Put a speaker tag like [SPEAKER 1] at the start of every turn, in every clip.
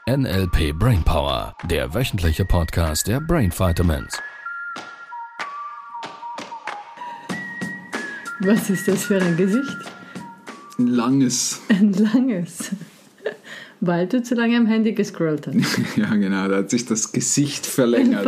[SPEAKER 1] NLP Brainpower, der wöchentliche Podcast der Brain Vitamins.
[SPEAKER 2] Was ist das für ein Gesicht?
[SPEAKER 3] Ein langes.
[SPEAKER 2] Ein langes. Weil du zu lange am Handy gescrollt hast.
[SPEAKER 3] Ja, genau, da hat sich das Gesicht verlängert.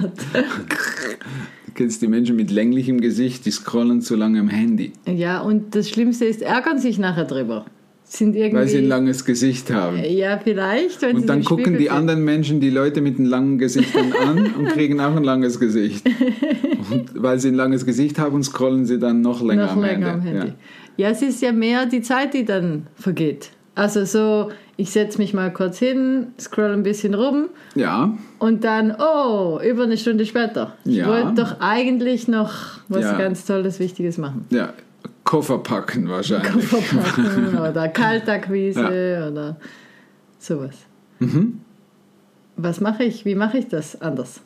[SPEAKER 3] Du kennst die Menschen mit länglichem Gesicht, die scrollen zu lange am Handy.
[SPEAKER 2] Ja, und das Schlimmste ist, ärgern sich nachher drüber.
[SPEAKER 3] Weil sie ein langes Gesicht haben.
[SPEAKER 2] Ja, vielleicht. Wenn
[SPEAKER 3] und dann gucken die anderen Menschen die Leute mit den langen Gesichtern an und kriegen auch ein langes Gesicht. Und weil sie ein langes Gesicht haben, scrollen sie dann noch länger am Handy.
[SPEAKER 2] Ja, es ist ja mehr die Zeit, die dann vergeht. Also so, ich setze mich mal kurz hin, scroll ein bisschen rum.
[SPEAKER 3] Ja.
[SPEAKER 2] Und dann, über eine Stunde später. Ich wollte doch eigentlich noch was ganz Tolles, Wichtiges machen.
[SPEAKER 3] Ja, Koffer packen wahrscheinlich.
[SPEAKER 2] Koffer packen oder Kaltakquise oder sowas.
[SPEAKER 3] Mhm.
[SPEAKER 2] Was mache ich? Wie mache ich das anders?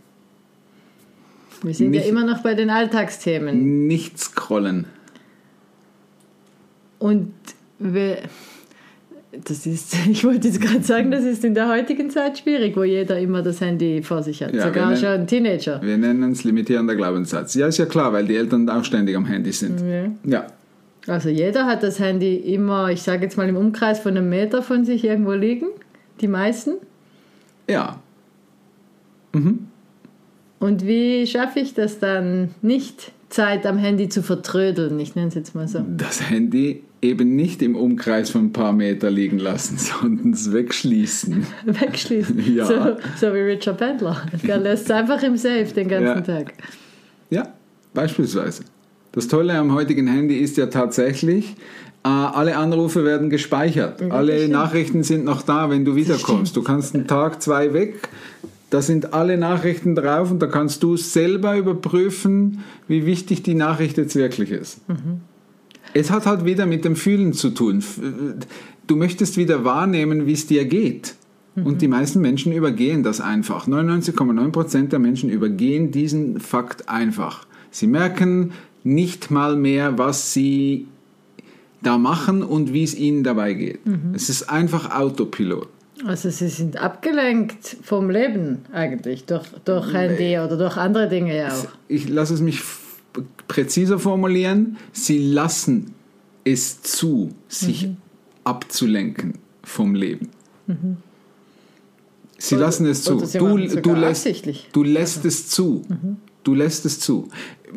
[SPEAKER 2] Wir sind ja immer noch bei den Alltagsthemen.
[SPEAKER 3] Nicht scrollen.
[SPEAKER 2] Und ich wollte jetzt gerade sagen, das ist in der heutigen Zeit schwierig, wo jeder immer das Handy vor sich hat, sogar schon ein Teenager.
[SPEAKER 3] Wir nennen es limitierender Glaubenssatz. Ja, ist ja klar, weil die Eltern auch ständig am Handy sind. Ja.
[SPEAKER 2] Also jeder hat das Handy immer, ich sage jetzt mal im Umkreis von 1 Meter von sich irgendwo liegen, die meisten.
[SPEAKER 3] Ja. Mhm.
[SPEAKER 2] Und wie schaffe ich das dann nicht, Zeit am Handy zu vertrödeln? Ich nenne es jetzt mal so.
[SPEAKER 3] Das Handy eben nicht im Umkreis von ein paar Meter liegen lassen, sondern es wegschließen.
[SPEAKER 2] Wegschließen?
[SPEAKER 3] Ja.
[SPEAKER 2] So wie Richard Bandler. Der lässt es einfach im Safe den ganzen Tag.
[SPEAKER 3] Ja, beispielsweise. Das Tolle am heutigen Handy ist ja tatsächlich, alle Anrufe werden gespeichert. Ja, alle Nachrichten sind noch da, wenn du wiederkommst. Du kannst einen Tag, 2 weg. Da sind alle Nachrichten drauf und da kannst du selber überprüfen, wie wichtig die Nachricht jetzt wirklich ist. Mhm. Es hat halt wieder mit dem Fühlen zu tun. Du möchtest wieder wahrnehmen, wie es dir geht. Mhm. Und die meisten Menschen übergehen das einfach. 99,9% der Menschen übergehen diesen Fakt einfach. Sie merken nicht mal mehr, was sie da machen und wie es ihnen dabei geht. Mhm. Es ist einfach Autopilot.
[SPEAKER 2] Also sie sind abgelenkt vom Leben eigentlich, durch Handy oder durch andere Dinge ja auch.
[SPEAKER 3] Ich lasse es mich präziser formulieren. Sie lassen es zu, sich abzulenken vom Leben. Mhm. Sie lassen es zu. Du lässt es zu. Mhm. Du lässt es zu.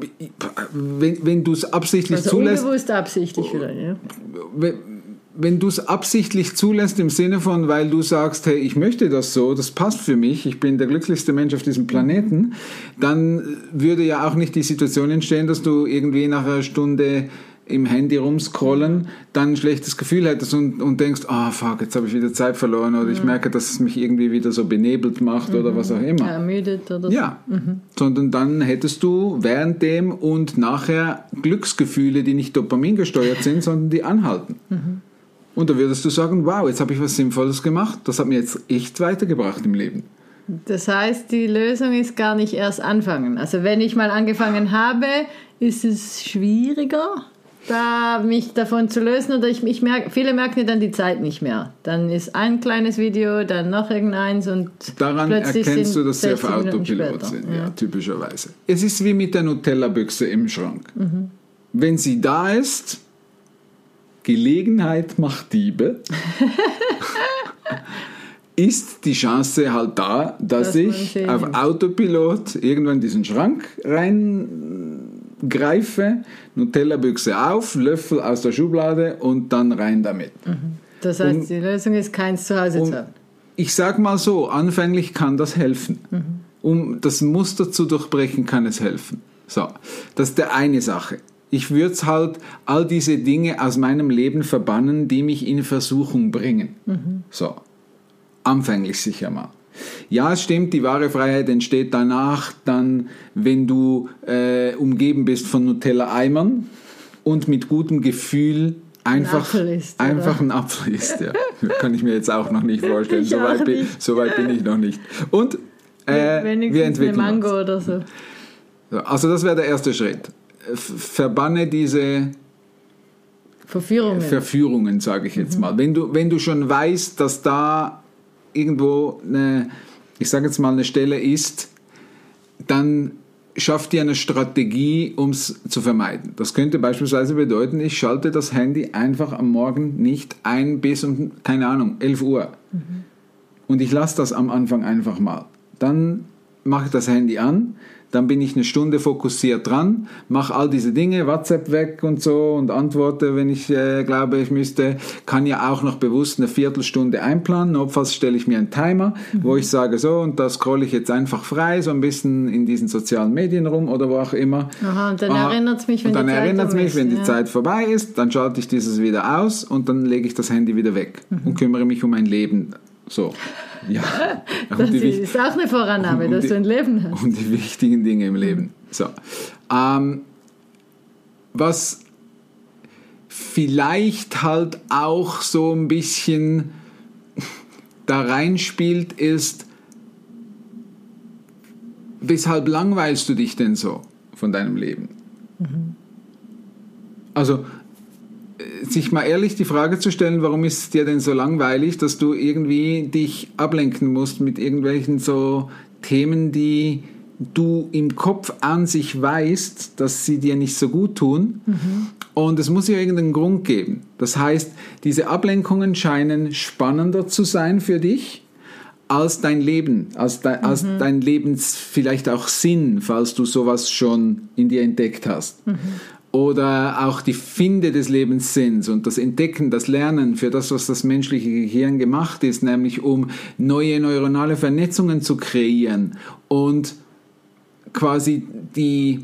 [SPEAKER 3] Wenn du es absichtlich zulässt...
[SPEAKER 2] Unbewusst absichtlich vielleicht, ja.
[SPEAKER 3] Wenn du es absichtlich zulässt im Sinne von, weil du sagst, hey, ich möchte das so, das passt für mich, ich bin der glücklichste Mensch auf diesem Planeten, dann würde ja auch nicht die Situation entstehen, dass du irgendwie nach einer Stunde im Handy rumscrollen, dann ein schlechtes Gefühl hättest und denkst, fuck, jetzt habe ich wieder Zeit verloren oder ich merke, dass es mich irgendwie wieder so benebelt macht oder was auch immer.
[SPEAKER 2] Ermüdet oder so.
[SPEAKER 3] Ja, sondern dann hättest du währenddem und nachher Glücksgefühle, die nicht Dopamin gesteuert sind, sondern die anhalten. Mhm. Und da würdest du sagen, wow, jetzt habe ich was Sinnvolles gemacht, das hat mir jetzt echt weitergebracht im Leben.
[SPEAKER 2] Das heißt, die Lösung ist gar nicht erst anfangen. Also wenn ich mal angefangen habe, ist es schwieriger, mich davon zu lösen, oder viele merken dann die Zeit nicht mehr. Dann ist ein kleines Video, dann noch irgendeins und
[SPEAKER 3] daran
[SPEAKER 2] plötzlich
[SPEAKER 3] erkennst du, dass sie auf Autopilot sind, ja, typischerweise. Es ist wie mit der Nutella-Büchse im Schrank. Mhm. Wenn sie da ist, Gelegenheit macht Diebe, ist die Chance halt da, dass ich auf Autopilot irgendwann in diesen Schrank reingreife, Nutella-Büchse auf, Löffel aus der Schublade und dann rein damit.
[SPEAKER 2] Mhm. Das heißt, die Lösung ist, keins zu Hause zu haben.
[SPEAKER 3] Ich sage mal so, anfänglich kann das helfen. Mhm. Um das Muster zu durchbrechen, kann es helfen. So, das ist der eine Sache. Ich würde halt all diese Dinge aus meinem Leben verbannen, die mich in Versuchung bringen. Mhm. So, anfänglich sicher mal. Ja, es stimmt, die wahre Freiheit entsteht danach, dann, wenn du umgeben bist von Nutella-Eimern und mit gutem Gefühl einfach ein Apfel isst. Ja. Kann ich mir jetzt auch noch nicht vorstellen. So weit bin ich noch nicht. Und wir entwickeln
[SPEAKER 2] eine Mango
[SPEAKER 3] uns.
[SPEAKER 2] oder so.
[SPEAKER 3] Also das wäre der erste Schritt. Verbanne diese Verführungen, sage ich jetzt mal. Wenn du schon weißt, dass da irgendwo ich sage jetzt mal, eine Stelle ist, dann schafft dir eine Strategie, um es zu vermeiden. Das könnte beispielsweise bedeuten, ich schalte das Handy einfach am Morgen nicht ein bis um, keine Ahnung, 11 Uhr. Und ich lasse das am Anfang einfach mal. Dann mache ich das Handy an, dann bin ich eine Stunde fokussiert dran, mache all diese Dinge, WhatsApp weg und so und antworte, wenn ich glaube, ich müsste, kann ja auch noch bewusst eine Viertelstunde einplanen, notfalls stelle ich mir einen Timer, wo ich sage so, und da scrolle ich jetzt einfach frei, so ein bisschen in diesen sozialen Medien rum oder wo auch immer.
[SPEAKER 2] Aha, und dann erinnert es mich,
[SPEAKER 3] wenn die Zeit vorbei ist, dann schalte ich dieses wieder aus und dann lege ich das Handy wieder weg und kümmere mich um mein Leben. So, ja.
[SPEAKER 2] Das ist auch eine Vorannahme, dass du ein Leben hast.
[SPEAKER 3] Und die wichtigen Dinge im Leben. So. Was vielleicht halt auch so ein bisschen da reinspielt, ist, weshalb langweilst du dich denn so von deinem Leben? Also, sich mal ehrlich die Frage zu stellen, warum ist es dir denn so langweilig, dass du irgendwie dich ablenken musst mit irgendwelchen so Themen, die du im Kopf an sich weißt, dass sie dir nicht so gut tun. Und es muss ja irgendeinen Grund geben. Das heißt, diese Ablenkungen scheinen spannender zu sein für dich als dein Leben, als dein Lebens vielleicht auch Sinn, falls du sowas schon in dir entdeckt hast. Oder auch die Finde des Lebenssinns und das Entdecken, das Lernen für das, was das menschliche Gehirn gemacht ist, nämlich um neue neuronale Vernetzungen zu kreieren und quasi die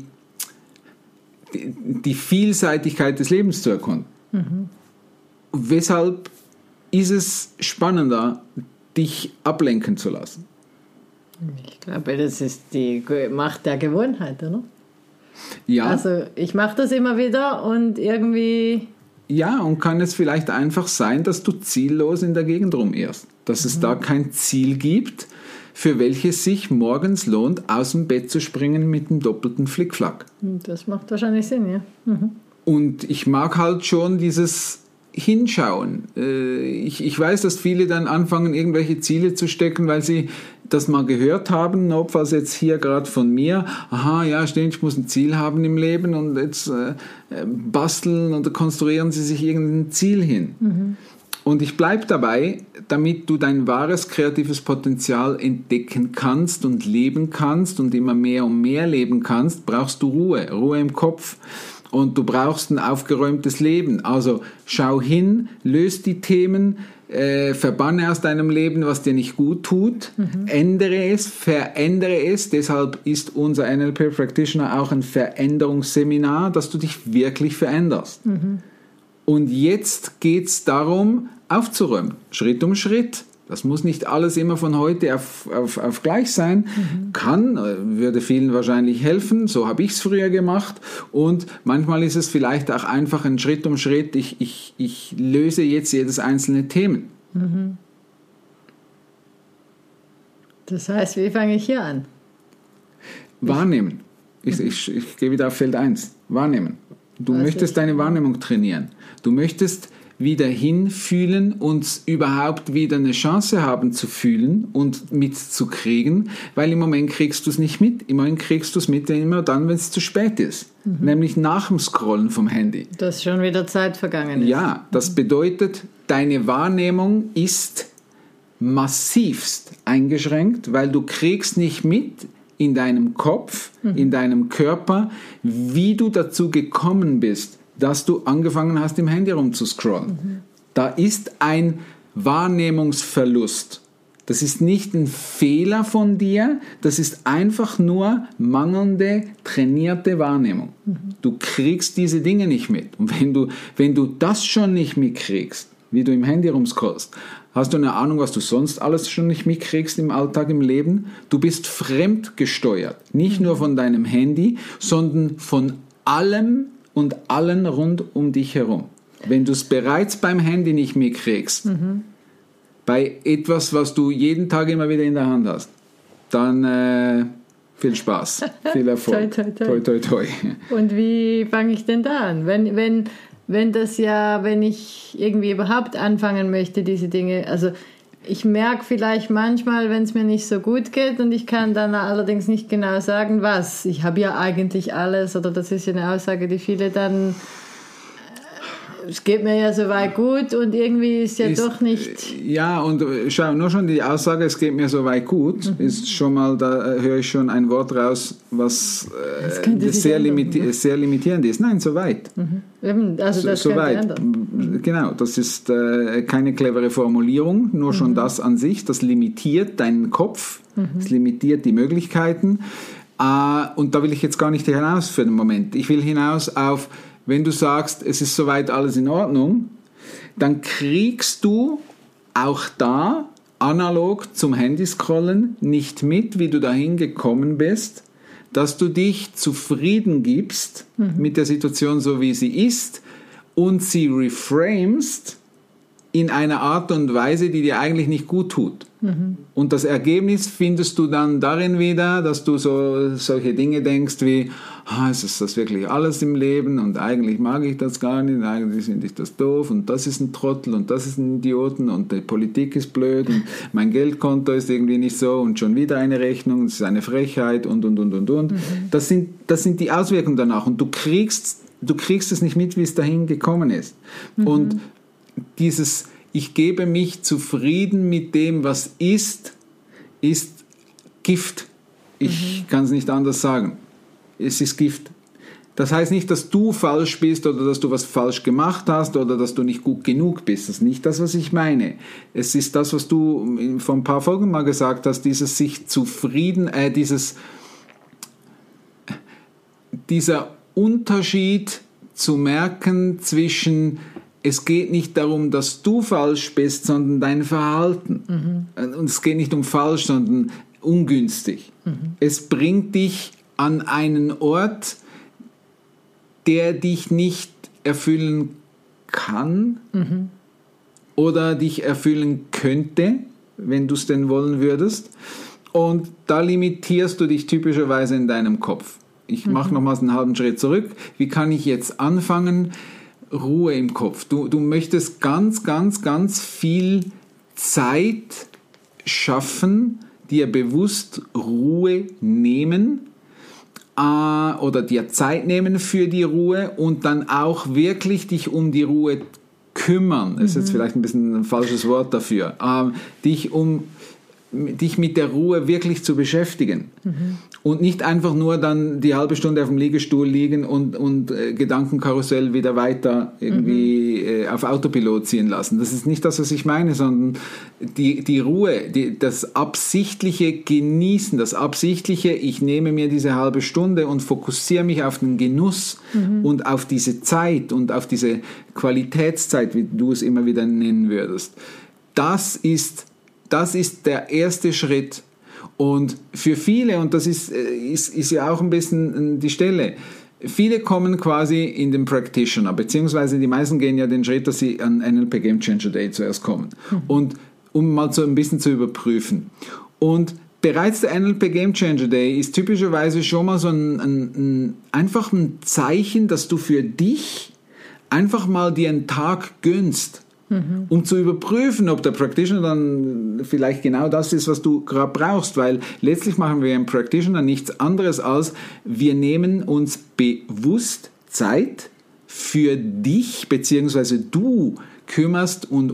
[SPEAKER 3] Vielseitigkeit des Lebens zu erkunden. Weshalb ist es spannender, dich ablenken zu lassen?
[SPEAKER 2] Ich glaube, das ist die Macht der Gewohnheit, oder?
[SPEAKER 3] Ja.
[SPEAKER 2] Also ich mache das immer wieder und irgendwie...
[SPEAKER 3] Ja, und kann es vielleicht einfach sein, dass du ziellos in der Gegend rumirrst? Dass es da kein Ziel gibt, für welches sich morgens lohnt, aus dem Bett zu springen mit einem doppelten Flickflack.
[SPEAKER 2] Das macht wahrscheinlich Sinn, ja.
[SPEAKER 3] Und ich mag halt schon dieses Hinschauen. Ich weiß, dass viele dann anfangen, irgendwelche Ziele zu stecken, weil sie das mal gehört haben, notfalls jetzt hier gerade von mir, aha, ja stimmt, ich muss ein Ziel haben im Leben und jetzt basteln oder konstruieren sie sich irgendein Ziel hin. Und ich bleibe dabei, damit du dein wahres kreatives Potenzial entdecken kannst und leben kannst und immer mehr und mehr leben kannst, brauchst du Ruhe im Kopf. Und du brauchst ein aufgeräumtes Leben. Also schau hin, löse die Themen, verbanne aus deinem Leben, was dir nicht gut tut, ändere es, verändere es. Deshalb ist unser NLP Practitioner auch ein Veränderungsseminar, dass du dich wirklich veränderst. Und jetzt geht es darum, aufzuräumen, Schritt um Schritt. Das muss nicht alles immer von heute auf gleich sein. Würde vielen wahrscheinlich helfen. So habe ich es früher gemacht. Und manchmal ist es vielleicht auch einfach ein Schritt um Schritt. Ich löse jetzt jedes einzelne Themen.
[SPEAKER 2] Das heißt, wie fange ich hier an?
[SPEAKER 3] Wahrnehmen. Ich gehe wieder auf Feld 1. Wahrnehmen. Du möchtest deine Wahrnehmung trainieren. Du möchtest wieder hinfühlen und überhaupt wieder eine Chance haben zu fühlen und mitzukriegen, weil im Moment kriegst du es nicht mit. Im Moment kriegst du es mit immer dann, wenn es zu spät ist. Nämlich nach dem Scrollen vom Handy.
[SPEAKER 2] Dass schon wieder Zeit vergangen ist.
[SPEAKER 3] Ja, das bedeutet, deine Wahrnehmung ist massivst eingeschränkt, weil du kriegst nicht mit in deinem Kopf, in deinem Körper, wie du dazu gekommen bist, dass du angefangen hast, im Handy rumzuscrollen. Da ist ein Wahrnehmungsverlust. Das ist nicht ein Fehler von dir, das ist einfach nur mangelnde, trainierte Wahrnehmung. Du kriegst diese Dinge nicht mit. Und wenn du das schon nicht mitkriegst, wie du im Handy rumscrollst, hast du eine Ahnung, was du sonst alles schon nicht mitkriegst im Alltag, im Leben? Du bist fremdgesteuert. Nicht nur von deinem Handy, sondern von allem und allen rund um dich herum. Wenn du es bereits beim Handy nicht mitkriegst, bei etwas, was du jeden Tag immer wieder in der Hand hast, dann viel Spaß, viel Erfolg. Toi, toi, toi.
[SPEAKER 2] Und wie fange ich denn da an? Wenn ich irgendwie überhaupt anfangen möchte, diese Dinge, also Ich merke vielleicht manchmal, wenn es mir nicht so gut geht und ich kann dann allerdings nicht genau sagen, was. Ich habe ja eigentlich alles, oder das ist ja eine Aussage, die viele dann, es geht mir ja soweit gut und irgendwie ist ja doch nicht...
[SPEAKER 3] Ja, und schau, nur schon die Aussage, es geht mir soweit gut, ist schon mal, da höre ich schon ein Wort raus, was sehr limitierend ist. Nein, soweit.
[SPEAKER 2] Also das könnte ändern.
[SPEAKER 3] Genau, das ist keine clevere Formulierung, nur schon das an sich, das limitiert deinen Kopf, es limitiert die Möglichkeiten. Und da will ich jetzt gar nicht hinaus für den Moment. Ich will hinaus auf, wenn du sagst, es ist soweit alles in Ordnung, dann kriegst du auch da analog zum Handyscrollen nicht mit, wie du dahin gekommen bist, dass du dich zufrieden gibst mit der Situation so, wie sie ist und sie reframest in einer Art und Weise, die dir eigentlich nicht gut tut. Und das Ergebnis findest du dann darin wieder, dass du solche Dinge denkst wie, ist das wirklich alles im Leben und eigentlich mag ich das gar nicht, eigentlich finde ich das doof und das ist ein Trottel und das ist ein Idioten und die Politik ist blöd und mein Geldkonto ist irgendwie nicht so und schon wieder eine Rechnung, das ist eine Frechheit und. Das sind die Auswirkungen danach und du kriegst es nicht mit, wie es dahin gekommen ist. Und dieses ich gebe mich zufrieden mit dem, was ist Gift. Ich kann es nicht anders sagen. Es ist Gift. Das heißt nicht, dass du falsch bist oder dass du was falsch gemacht hast oder dass du nicht gut genug bist. Das ist nicht das, was ich meine. Es ist das, was du vor ein paar Folgen mal gesagt hast, dieses sich zufrieden, dieser Unterschied zu merken zwischen es geht nicht darum, dass du falsch bist, sondern dein Verhalten. Und es geht nicht um falsch, sondern ungünstig. Es bringt dich an einen Ort, der dich nicht erfüllen kann oder dich erfüllen könnte, wenn du es denn wollen würdest. Und da limitierst du dich typischerweise in deinem Kopf. Ich mache nochmals einen halben Schritt zurück. Wie kann ich jetzt anfangen? Ruhe im Kopf. Du möchtest ganz, ganz, ganz viel Zeit schaffen, dir bewusst Ruhe nehmen oder dir Zeit nehmen für die Ruhe und dann auch wirklich dich um die Ruhe kümmern. Das ist jetzt vielleicht ein bisschen ein falsches Wort dafür. Dich mit der Ruhe wirklich zu beschäftigen und nicht einfach nur dann die halbe Stunde auf dem Liegestuhl liegen und Gedankenkarussell wieder weiter irgendwie auf Autopilot ziehen lassen. Das ist nicht das, was ich meine, sondern die Ruhe, das absichtliche Genießen, das absichtliche, ich nehme mir diese halbe Stunde und fokussiere mich auf den Genuss und auf diese Zeit und auf diese Qualitätszeit, wie du es immer wieder nennen würdest. Das ist der erste Schritt. Und für viele, und das ist ja auch ein bisschen die Stelle, viele kommen quasi in den Practitioner, beziehungsweise die meisten gehen ja den Schritt, dass sie an NLP Game Changer Day zuerst kommen. Und um mal so ein bisschen zu überprüfen. Und bereits der NLP Game Changer Day ist typischerweise schon mal so einfach ein Zeichen, dass du für dich einfach mal dir einen Tag gönnst. Um zu überprüfen, ob der Practitioner dann vielleicht genau das ist, was du gerade brauchst, weil letztlich machen wir im Practitioner nichts anderes als, wir nehmen uns bewusst Zeit für dich, beziehungsweise du kümmerst und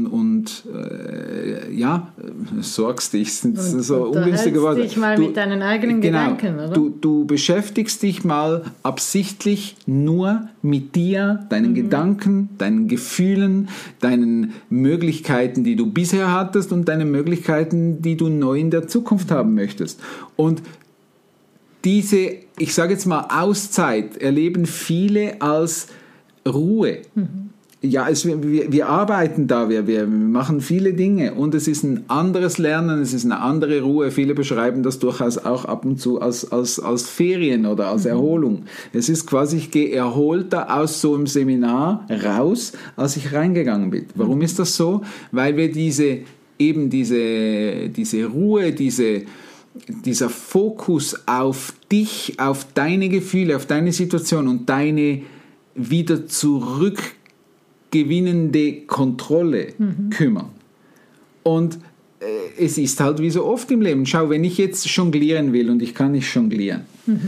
[SPEAKER 3] sorgst dich, sind so ungünstige Worte.
[SPEAKER 2] Dich mal mit deinen eigenen Gedanken, oder?
[SPEAKER 3] Du beschäftigst dich mal absichtlich nur mit dir, deinen Gedanken, deinen Gefühlen, deinen Möglichkeiten, die du bisher hattest und deinen Möglichkeiten, die du neu in der Zukunft haben möchtest. Und diese, ich sage jetzt mal, Auszeit erleben viele als Ruhe. Ja, wir arbeiten da, wir machen viele Dinge und es ist ein anderes Lernen, es ist eine andere Ruhe. Viele beschreiben das durchaus auch ab und zu als Ferien oder als Erholung. Es ist quasi, ich gehe erholter aus so einem Seminar raus, als ich reingegangen bin. Warum ist das so? Weil wir diese Ruhe, dieser Fokus auf dich, auf deine Gefühle, auf deine Situation und deine wieder zurückgewinnende Kontrolle kümmern. Und es ist halt wie so oft im Leben. Schau, wenn ich jetzt jonglieren will und ich kann nicht jonglieren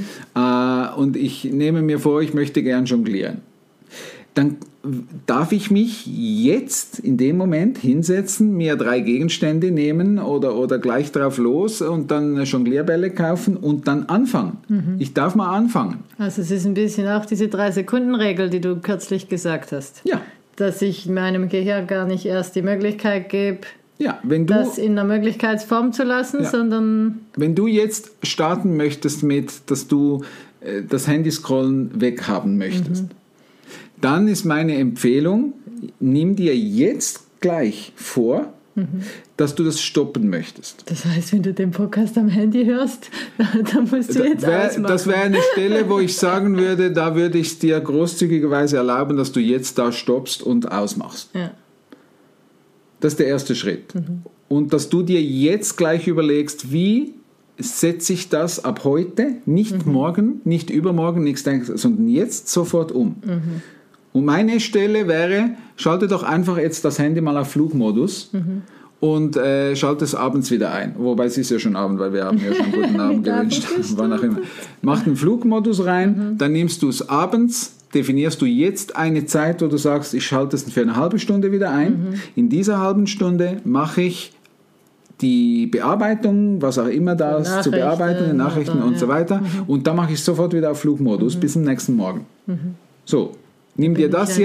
[SPEAKER 3] und ich nehme mir vor, ich möchte gern jonglieren, dann darf ich mich jetzt in dem Moment hinsetzen, mir 3 Gegenstände nehmen oder gleich drauf los und dann Jonglierbälle kaufen und dann anfangen. Ich darf mal anfangen.
[SPEAKER 2] Also es ist ein bisschen auch diese 3-Sekunden-Regel, die du kürzlich gesagt hast.
[SPEAKER 3] Ja.
[SPEAKER 2] Dass ich meinem Gehirn gar nicht erst die Möglichkeit gebe,
[SPEAKER 3] ja, wenn du,
[SPEAKER 2] das in der Möglichkeitsform zu lassen, sondern...
[SPEAKER 3] Wenn du jetzt starten möchtest mit, dass du das Handyscrollen weghaben möchtest, dann ist meine Empfehlung, nimm dir jetzt gleich vor, dass du das stoppen möchtest.
[SPEAKER 2] Das heißt, wenn du den Podcast am Handy hörst, dann musst du jetzt ausmachen.
[SPEAKER 3] Das wäre eine Stelle, wo ich sagen würde, da würde ich es dir großzügigerweise erlauben, dass du jetzt da stoppst und ausmachst.
[SPEAKER 2] Ja.
[SPEAKER 3] Das ist der erste Schritt. Und dass du dir jetzt gleich überlegst, wie setze ich das ab heute, nicht morgen, nicht übermorgen, nichts denken, sondern jetzt sofort um. Und meine Stelle wäre, schalte doch einfach jetzt das Handy mal auf Flugmodus und schalte es abends wieder ein. Wobei es ist ja schon Abend, weil wir haben ja schon guten Abend gewünscht. Wann auch immer. Mach den Flugmodus rein, dann nimmst du es abends, definierst du jetzt eine Zeit, wo du sagst, ich schalte es für eine halbe Stunde wieder ein. In dieser halben Stunde mache ich die Bearbeitung, was auch immer da ist, zu bearbeiten, Nachrichten und so weiter. Und dann mache ich sofort wieder auf Flugmodus bis zum nächsten Morgen. So, nimm dir das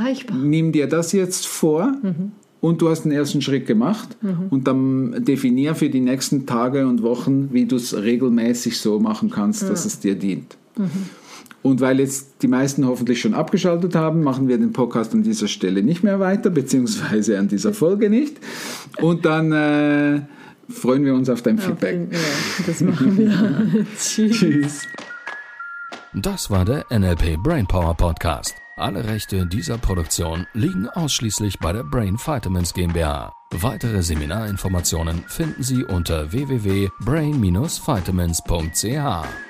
[SPEAKER 3] jetzt vor und du hast den ersten Schritt gemacht und dann definier für die nächsten Tage und Wochen, wie du es regelmäßig so machen kannst, dass es dir dient. Und weil jetzt die meisten hoffentlich schon abgeschaltet haben, machen wir den Podcast an dieser Stelle nicht mehr weiter, beziehungsweise an dieser Folge nicht. Und dann freuen wir uns auf dein Feedback.
[SPEAKER 2] Ja, das machen wir.
[SPEAKER 3] Tschüss.
[SPEAKER 1] Das war der NLP Brainpower Podcast. Alle Rechte dieser Produktion liegen ausschließlich bei der Brain Vitamins GmbH. Weitere Seminarinformationen finden Sie unter www.brain-vitamins.ch.